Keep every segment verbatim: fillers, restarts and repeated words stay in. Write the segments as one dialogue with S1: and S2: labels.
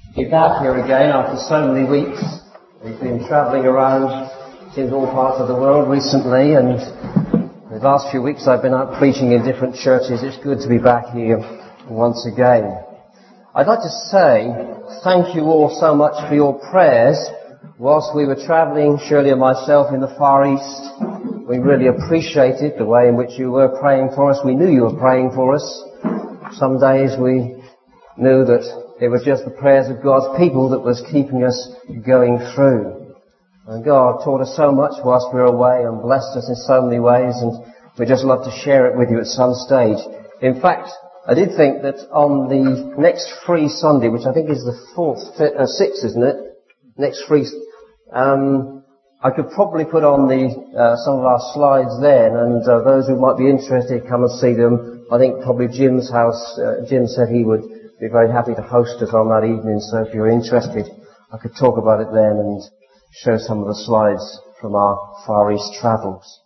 S1: We're back here again after so many weeks. We've been travelling around in all parts of the world recently, and the last few weeks I've been out preaching in different churches. It's good to be back here once again. I'd like to say thank you all so much for your prayers whilst we were travelling, Shirley and myself, in the Far East. We really appreciated the way in which you were praying for us. We knew you were praying for us. Some days we knew that it was just the prayers of God's people that was keeping us going through. And God taught us so much whilst we were away and blessed us in so many ways, and we'd just love to share it with you at some stage. In fact, I did think that on the next free Sunday, which I think is the fourth, fifth, uh, sixth, isn't it? Next free, um, I could probably put on the uh, some of our slides then, and uh, those who might be interested, come and see them. I think probably Jim's house, uh, Jim said he would be very happy to host us on that evening, so if you're interested, I could talk about it then and show some of the slides from our Far East travels.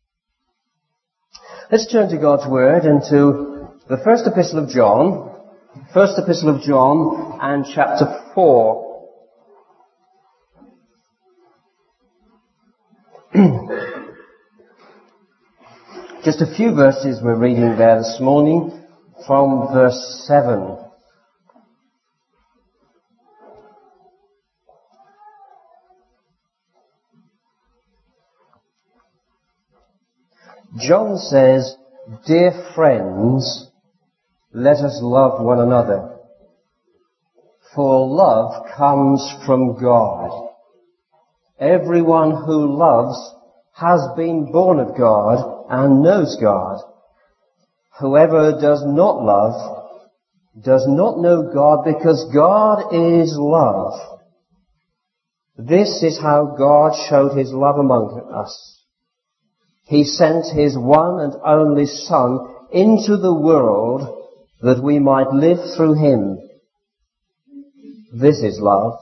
S1: Let's turn to God's Word and to the first epistle of John, first epistle of John and chapter four. Just a few verses we're reading there this morning from verse seven. John says, "Dear friends, let us love one another, for love comes from God. Everyone who loves has been born of God and knows God. Whoever does not love does not know God, because God is love. This is how God showed his love among us. He sent his one and only Son into the world that we might live through him. This is love.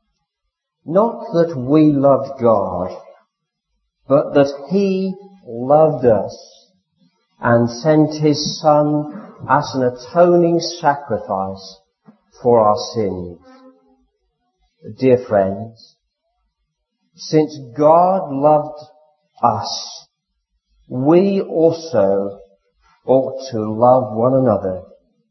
S1: Not that we loved God, but that he loved us and sent his Son as an atoning sacrifice for our sins." Dear friends, since God loved us, we also ought to love one another.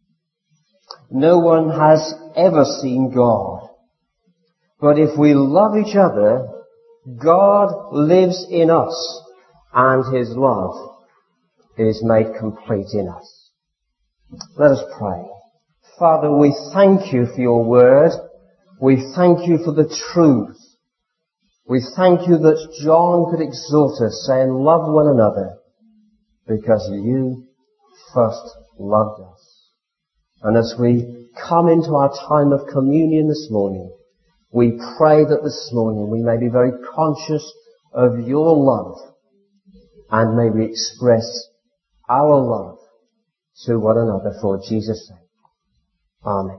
S1: No one has ever seen God, but if we love each other, God lives in us, and his love is made complete in us. Let us pray. Father, we thank you for your word. We thank you for the truth. We thank you that John could exhort us, saying, love one another, because you first loved us. And as we come into our time of communion this morning, we pray that this morning we may be very conscious of your love, and may we express our love to one another for Jesus' sake. Amen.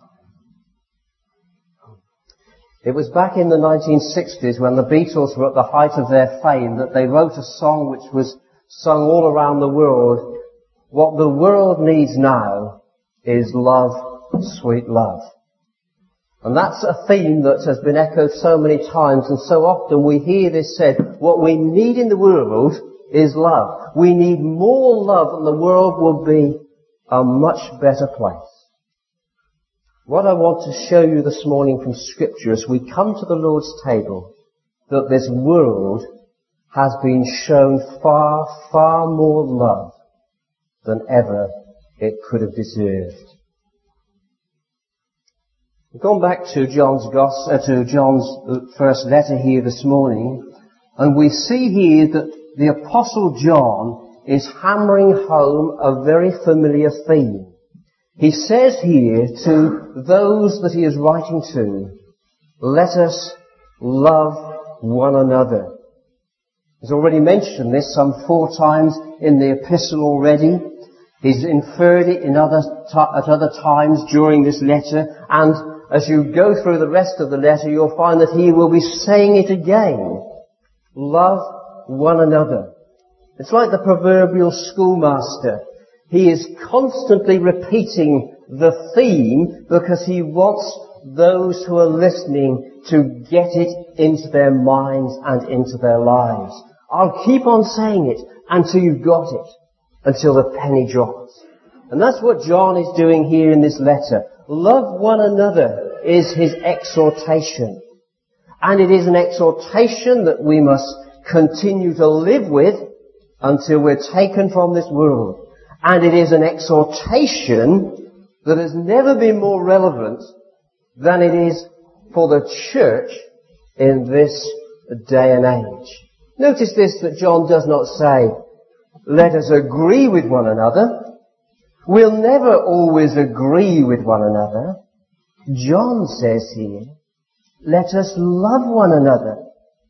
S1: It was back in the nineteen sixties, when the Beatles were at the height of their fame, that they wrote a song which was sung all around the world. What the world needs now is love, sweet love. And that's a theme that has been echoed so many times, and so often we hear this said, what we need in the world is love. We need more love, and the world will be a much better place. What I want to show you this morning from Scripture as we come to the Lord's table, that this world has been shown far, far more love than ever it could have deserved. We've gone back to John's gospel, uh, to John's first letter here this morning, and we see here that the Apostle John is hammering home a very familiar theme. He says here to those that he is writing to, let us love one another. He's already mentioned this some four times in the epistle already. He's inferred it in other t- at other times during this letter, and as you go through the rest of the letter, you'll find that he will be saying it again. Love one another. It's like the proverbial schoolmaster. He is constantly repeating the theme because he wants those who are listening to get it into their minds and into their lives. I'll keep on saying it until you've got it, until the penny drops. And that's what John is doing here in this letter. Love one another is his exhortation. And it is an exhortation that we must continue to live with until we're taken from this world. And it is an exhortation that has never been more relevant than it is for the church in this day and age. Notice this, that John does not say, let us agree with one another. We'll never always agree with one another. John says here, let us love one another.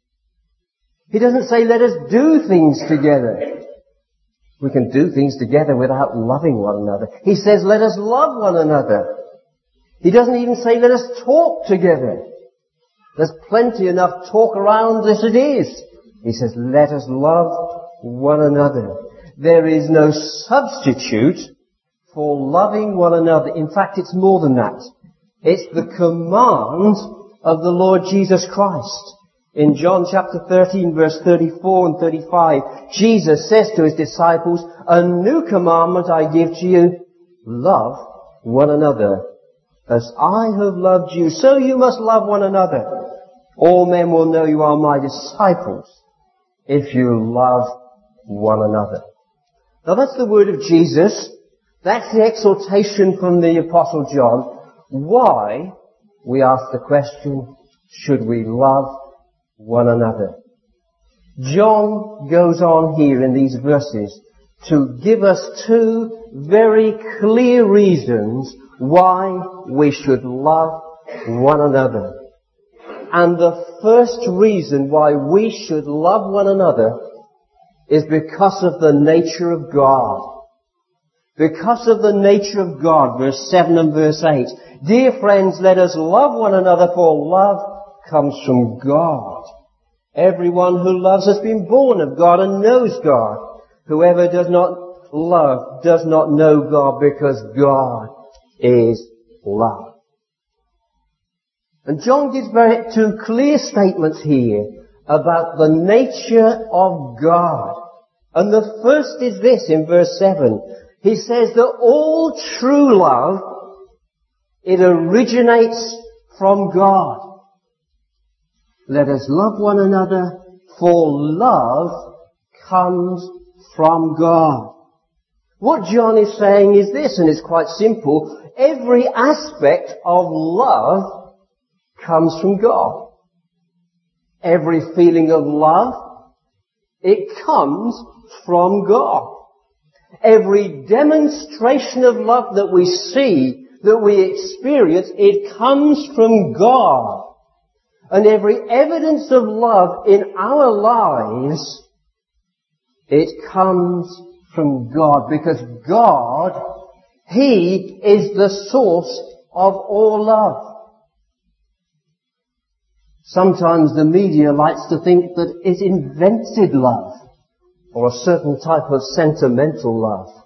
S1: He doesn't say, let us do things together. We can do things together without loving one another. He says, let us love one another. He doesn't even say, let us talk together. There's plenty enough talk around as it is. He says, let us love one another. There is no substitute for loving one another. In fact, it's more than that. It's the command of the Lord Jesus Christ. In John chapter thirteen, verse thirty-four and thirty-five, Jesus says to his disciples, a new commandment I give to you, love one another. As I have loved you, so you must love one another. All men will know you are my disciples if you love one another. Now that's the word of Jesus. That's the exhortation from the Apostle John. Why, we ask the question, should we love one another? John goes on here in these verses to give us two very clear reasons why we should love one another. And the first reason why we should love one another is because of the nature of God. Because of the nature of God, verse seven and verse eight. Dear friends, let us love one another, for love comes from God. Everyone who loves has been born of God and knows God. Whoever does not love does not know God, because God is love. And John gives very two clear statements here about the nature of God. And the first is this in verse seven. He says that all true love, it originates from God. Let us love one another, for love comes from God. What John is saying is this, and it's quite simple. Every aspect of love comes from God. Every feeling of love, it comes from God. Every demonstration of love that we see, that we experience, it comes from God. And every evidence of love in our lives, it comes from God. Because God, He is the source of all love. Sometimes the media likes to think that it invented love, or a certain type of sentimental love.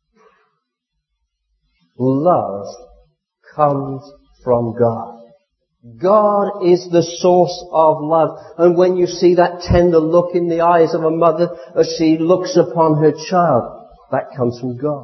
S1: Love comes from God. God is the source of love. And when you see that tender look in the eyes of a mother as she looks upon her child, that comes from God.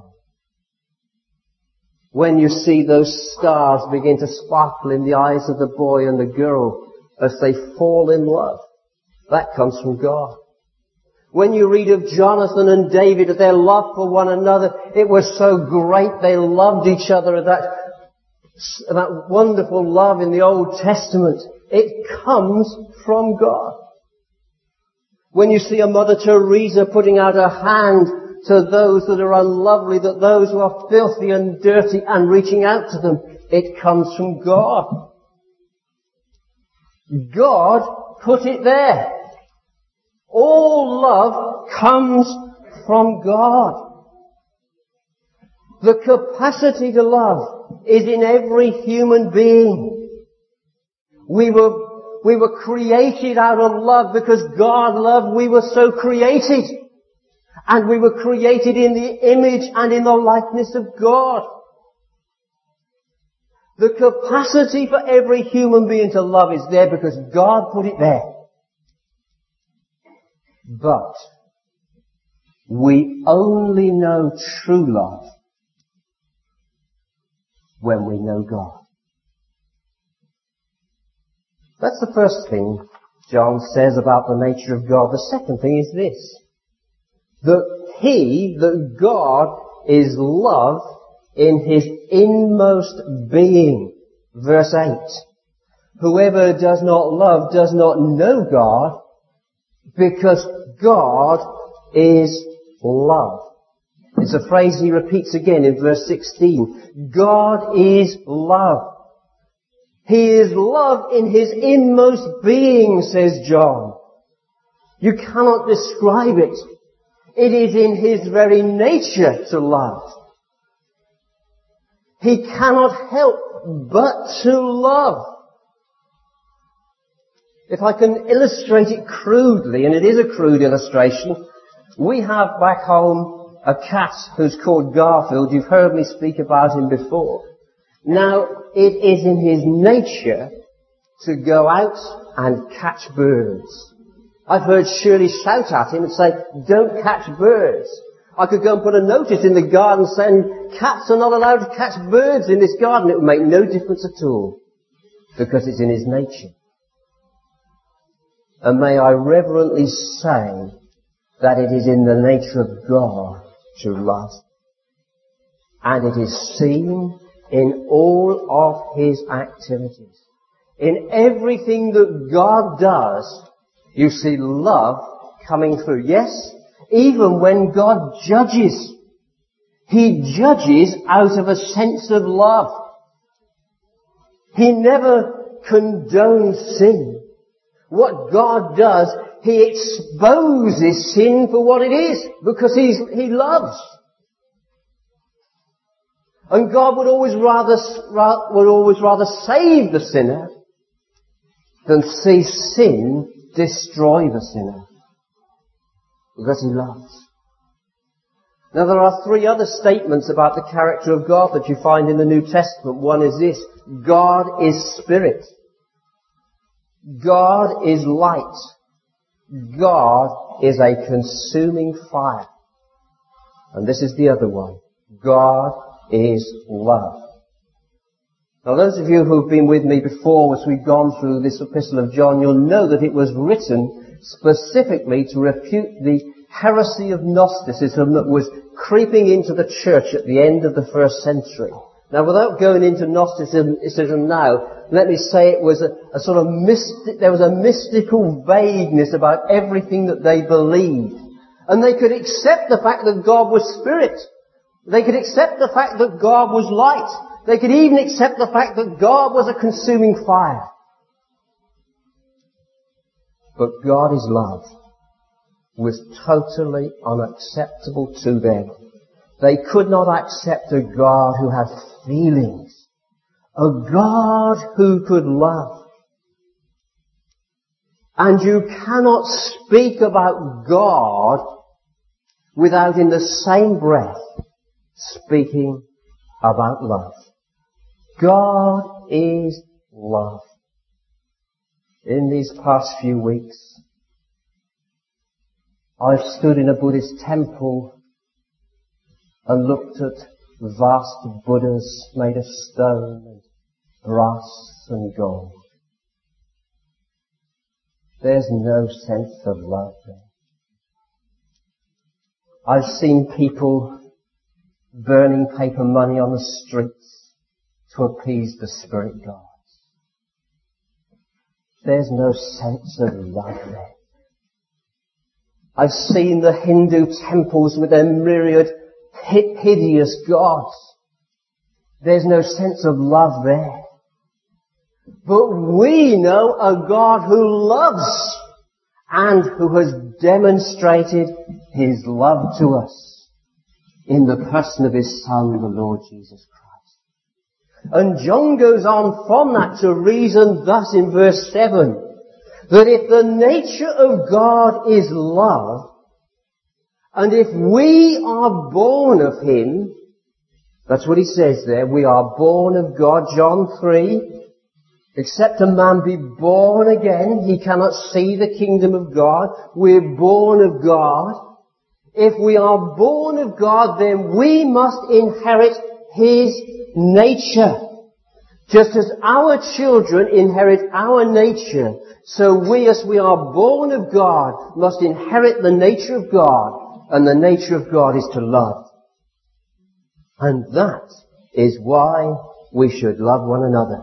S1: When you see those stars begin to sparkle in the eyes of the boy and the girl as they fall in love, that comes from God. When you read of Jonathan and David, their love for one another, it was so great. They loved each other. That, that wonderful love in the Old Testament, it comes from God. When you see a Mother Teresa putting out her hand to those that are unlovely, that those who are filthy and dirty, and reaching out to them, it comes from God. God put it there. All love comes from God. The capacity to love is in every human being. We were, we were created out of love because God loved. We were so created. And we were created in the image and in the likeness of God. The capacity for every human being to love is there because God put it there. But we only know true love when we know God. That's the first thing John says about the nature of God. The second thing is this: that He, that God, is love in His inmost being. Verse eight. Whoever does not love does not know God, because God is love. It's a phrase he repeats again in verse sixteen. God is love. He is love in His inmost being, says John. You cannot describe it. It is in His very nature to love. He cannot help but to love. If I can illustrate it crudely, and it is a crude illustration, we have back home a cat who's called Garfield. You've heard me speak about him before. Now, it is in his nature to go out and catch birds. I've heard Shirley shout at him and say, "Don't catch birds." I could go and put a notice in the garden saying, "Cats are not allowed to catch birds in this garden." It would make no difference at all, because it's in his nature. And may I reverently say that it is in the nature of God to love. And it is seen in all of His activities. In everything that God does, you see love coming through. Yes, even when God judges, He judges out of a sense of love. He never condones sin. What God does, He exposes sin for what it is, because he's, He loves. And God would always rather, would always rather save the sinner than see sin destroy the sinner, because He loves. Now, there are three other statements about the character of God that you find in the New Testament. One is this: God is spirit. God is light. God is a consuming fire. And this is the other one: God is love. Now, those of you who've been with me before as we've gone through this epistle of John, you'll know that it was written specifically to refute the heresy of Gnosticism that was creeping into the church at the end of the first century. Now, without going into Gnosticism now, let me say it was a, a sort of mystic, there was a mystical vagueness about everything that they believed. And they could accept the fact that God was spirit. They could accept the fact that God was light. They could even accept the fact that God was a consuming fire. But God is love was totally unacceptable to them. They could not accept a God who had feelings, a God who could love. And you cannot speak about God without in the same breath speaking about love. God is love. In these past few weeks, I've stood in a Buddhist temple and looked at vast Buddhas made of stone and brass and gold. There's no sense of love there. I've seen people burning paper money on the streets to appease the spirit gods. There's no sense of love there. I've seen the Hindu temples with their myriad hideous gods. There's no sense of love there. But we know a God who loves and who has demonstrated His love to us in the person of His Son, the Lord Jesus Christ. And John goes on from that to reason thus in verse seven, that if the nature of God is love, and if we are born of Him, That's what he says there. We are born of God, John three. Except a man be born again, he cannot see the kingdom of God. We're born of God. If we are born of God, then we must inherit His nature. Just as our children inherit our nature, so we, as we are born of God, must inherit the nature of God, and the nature of God is to love. And that is why we should love one another.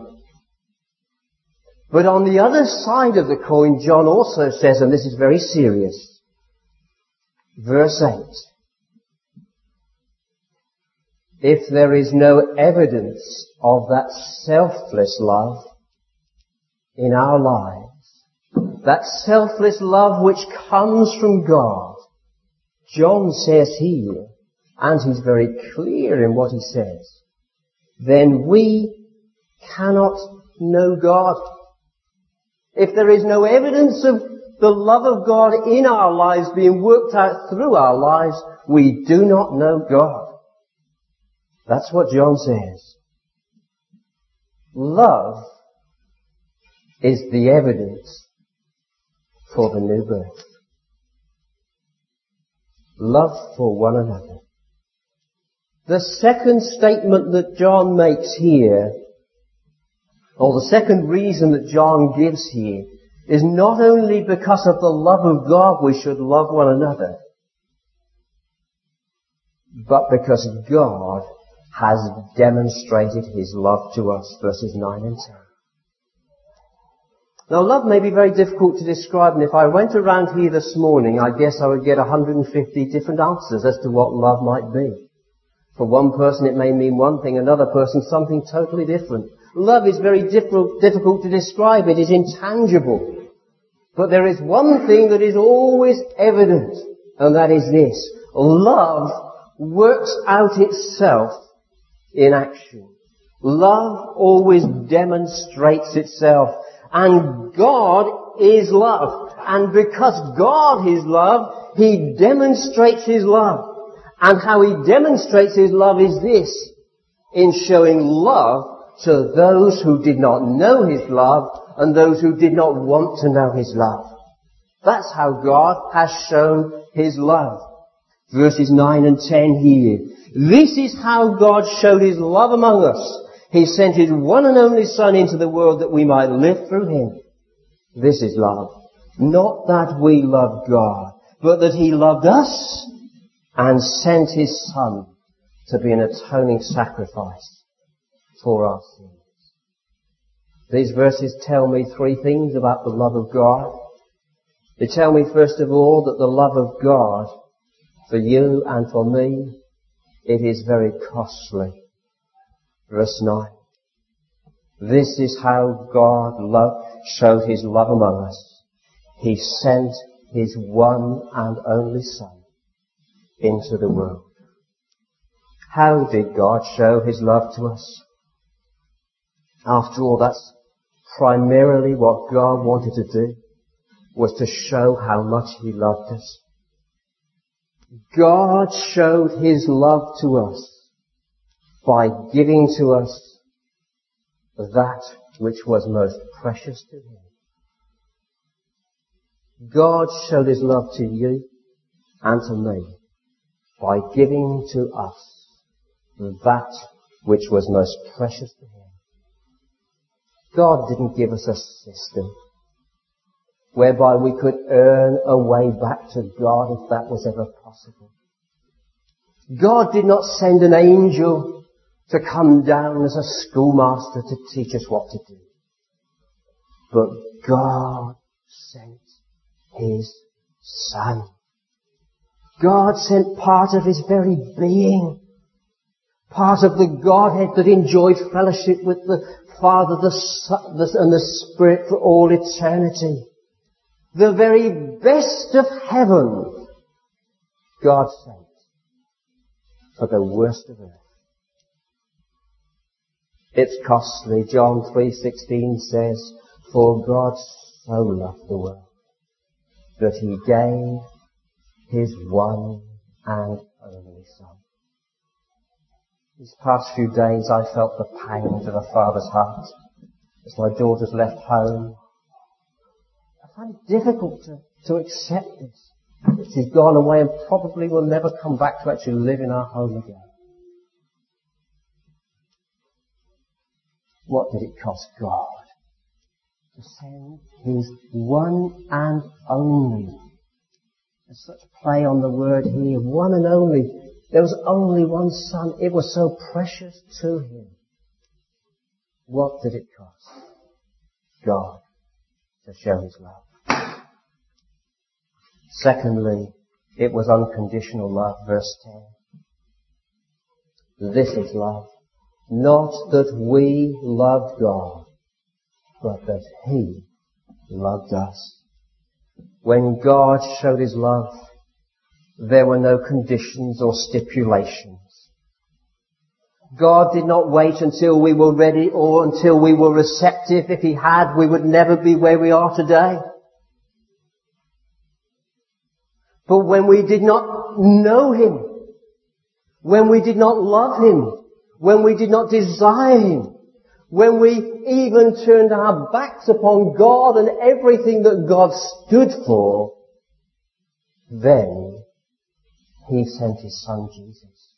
S1: But on the other side of the coin, John also says, and this is very serious, verse eight, if there is no evidence of that selfless love in our lives, that selfless love which comes from God, John says here, and he's very clear in what he says, then we cannot know God. If there is no evidence of the love of God in our lives being worked out through our lives, we do not know God. That's what John says. Love is the evidence for the new birth. Love for one another. The second statement that John makes here, or the second reason that John gives here, is not only because of the love of God we should love one another, but because God has demonstrated His love to us, verses nine and ten. Now, love may be very difficult to describe, and if I went around here this morning, I guess I would get one hundred fifty different answers as to what love might be. For one person it may mean one thing, another person something totally different. Love is very difficult, difficult to describe. It is intangible. But there is one thing that is always evident, and that is this. Love works out itself in action. Love always demonstrates itself. And God is love. And because God is love, He demonstrates His love. And how He demonstrates His love is this, in showing love to those who did not know His love and those who did not want to know His love. That's how God has shown His love. Verses nine and ten here. This is how God showed His love among us. He sent His one and only Son into the world that we might live through Him. This is love. Not that we loved God, but that He loved us and sent His Son to be an atoning sacrifice for our sins. These verses tell me three things about the love of God. They tell me, first of all, that the love of God for you and for me, it is very costly. Verse nine. This is how God loved, showed His love among us. He sent His one and only Son into the world. How did God show His love to us? After all, that's primarily what God wanted to do, was to show how much He loved us. God showed His love to us by giving to us that which was most precious to Him. God showed His love to you and to me by giving to us that which was most precious to Him. God didn't give us a system whereby we could earn a way back to God if that was ever possible. God did not send an angel to come down as a schoolmaster to teach us what to do. But God sent His Son. God sent part of His very being, part of the Godhead that enjoyed fellowship with the Father, the Son, and the Spirit for all eternity. The very best of heaven, God sent for the worst of earth. It's costly. John three sixteen says, for God so loved the world that He gave His one and only Son. These past few days I felt the pangs of a father's heart as my daughters left home. I find it difficult to, to accept this. She's gone away and probably will never come back to actually live in our home again. What did it cost God to send His one and only? There's such play on the word here, one and only. There was only one Son. It was so precious to Him. What did it cost God to show His love? Secondly, it was unconditional love. Verse ten. This is love. Not that we loved God, but that He loved us. When God showed His love, there were no conditions or stipulations. God did not wait until we were ready or until we were receptive. If He had, we would never be where we are today. But when we did not know Him, when we did not love Him, when we did not desire Him, when we even turned our backs upon God and everything that God stood for, then He sent His Son Jesus.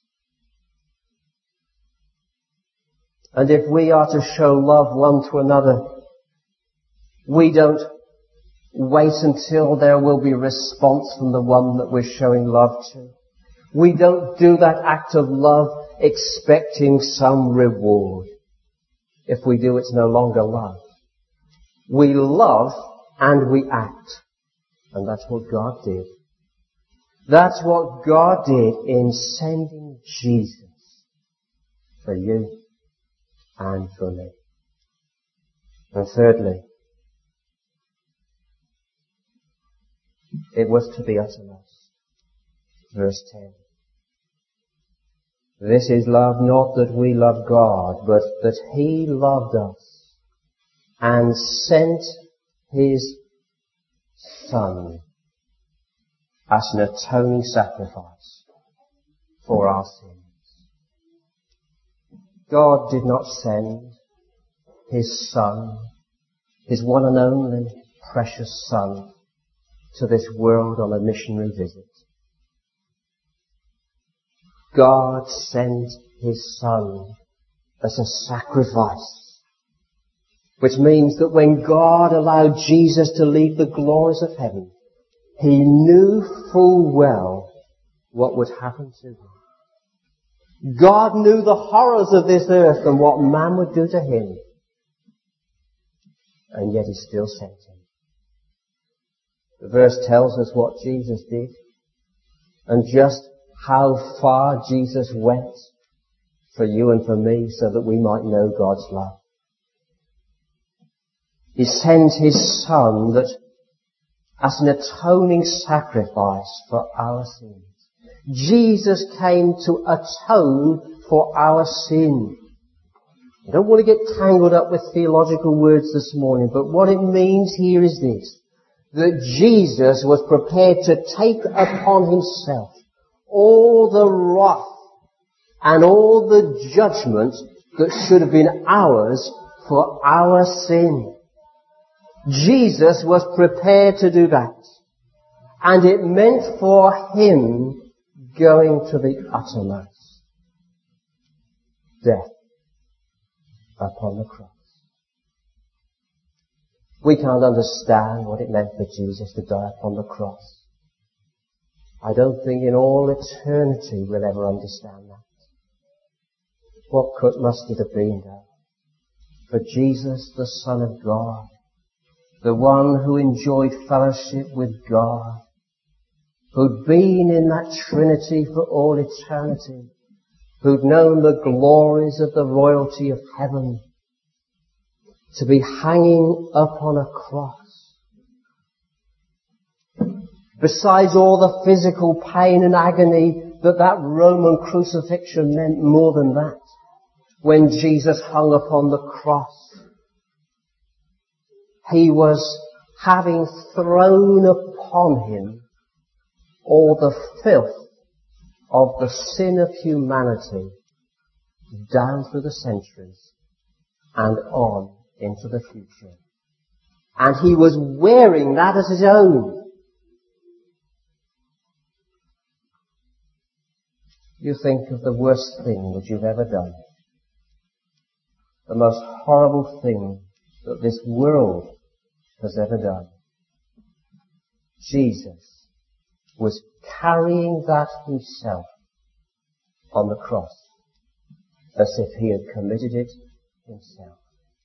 S1: And if we are to show love one to another, we don't wait until there will be response from the one that we're showing love to. We don't do that act of love expecting some reward. If we do, it's no longer love. We love and we act. And that's what God did. That's what God did in sending Jesus for you and for me. And thirdly, it was to the uttermost. Verse ten. This is love, not that we love God, but that He loved us and sent His Son as an atoning sacrifice for our sins. God did not send His Son, His one and only precious Son, to this world on a missionary visit. God sent His Son as a sacrifice, which means that when God allowed Jesus to leave the glories of heaven, He knew full well what would happen to Him. God knew the horrors of this earth and what man would do to Him, and yet He still sent Him. The verse tells us what Jesus did and just how far Jesus went for you and for me so that we might know God's love. He sent His Son that as an atoning sacrifice for our sins. Jesus came to atone for our sin. I don't want to get tangled up with theological words this morning, but what it means here is this, that Jesus was prepared to take upon Himself all the wrath and all the judgment that should have been ours for our sin. Jesus was prepared to do that. And it meant for Him going to the uttermost. Death upon the cross. We can't understand what it meant for Jesus to die upon the cross. I don't think in all eternity we'll ever understand that. What could, must it have been though? For Jesus, the Son of God, the one who enjoyed fellowship with God, who'd been in that Trinity for all eternity, who'd known the glories of the royalty of heaven, to be hanging upon a cross. Besides all the physical pain and agony that that Roman crucifixion meant, more than that, when Jesus hung upon the cross, He was having thrown upon Him all the filth of the sin of humanity down through the centuries and on into the future. And he was wearing that as his own. You think of the worst thing that you've ever done. The most horrible thing that this world has ever done. Jesus was carrying that himself on the cross as if he had committed it himself.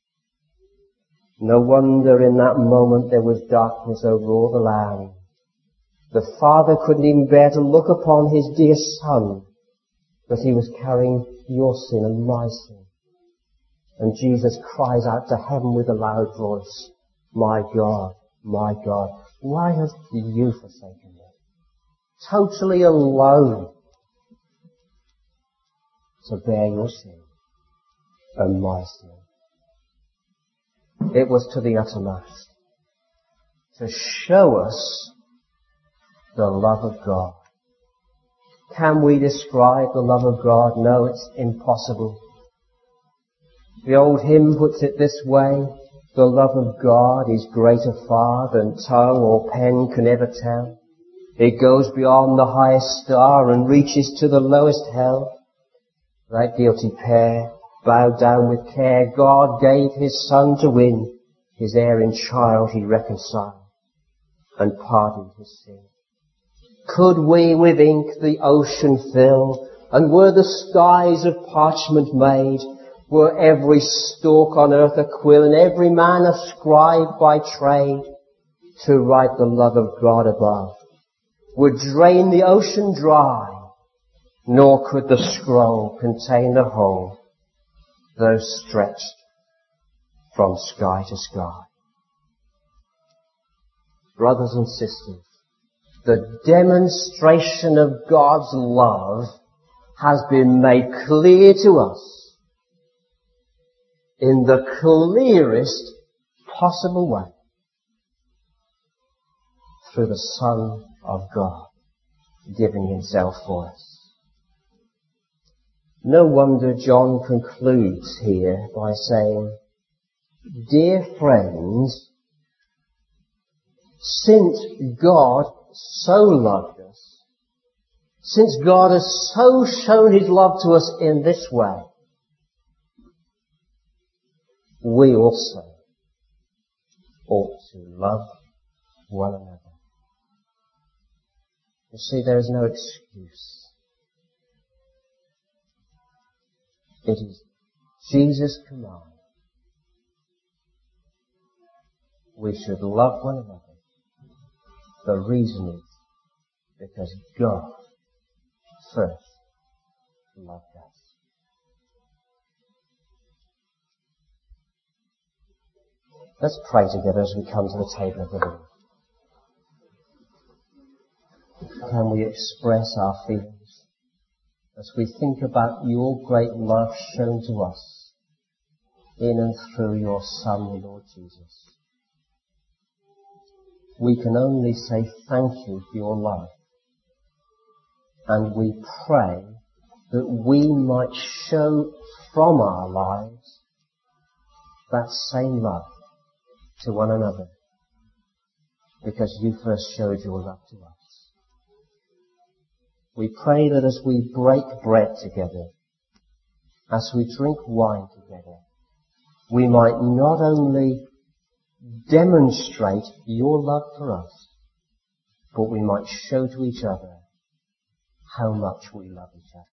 S1: No wonder in that moment there was darkness over all the land. The Father couldn't even bear to look upon his dear Son, but he was carrying your sin and my sin. And Jesus cries out to heaven with a loud voice, "My God, my God, why hast you forsaken me?" Totally alone to bear your sin and my sin. It was to the uttermost to show us the love of God. Can we describe the love of God? No, it's impossible. The old hymn puts it this way: the love of God is greater far than tongue or pen can ever tell. It goes beyond the highest star and reaches to the lowest hell. That guilty pair, bowed down with care, God gave his Son to win. His erring child he reconciled and pardoned his sin. Could we with ink the ocean fill, and were the skies of parchment made, were every stalk on earth a quill, and every man a scribe by trade, to write the love of God above, would drain the ocean dry, nor could the scroll contain the whole, though stretched from sky to sky. Brothers and sisters, the demonstration of God's love has been made clear to us in the clearest possible way through the Son of God giving himself for us. No wonder John concludes here by saying, "Dear friends, since God so loved us, since God has so shown his love to us in this way, we also ought to love one another." You see, there is no excuse. It is Jesus' command. We should love one another. The reason is because God first loved us. Let's pray together as we come to the table of the Lord. Can we express our feelings as we think about your great love shown to us in and through your Son, Lord Jesus? We can only say thank you for your love. And we pray that we might show from our lives that same love to one another, because you first showed your love to us. We pray that as we break bread together, as we drink wine together, we might not only demonstrate your love for us, but we might show to each other how much we love each other.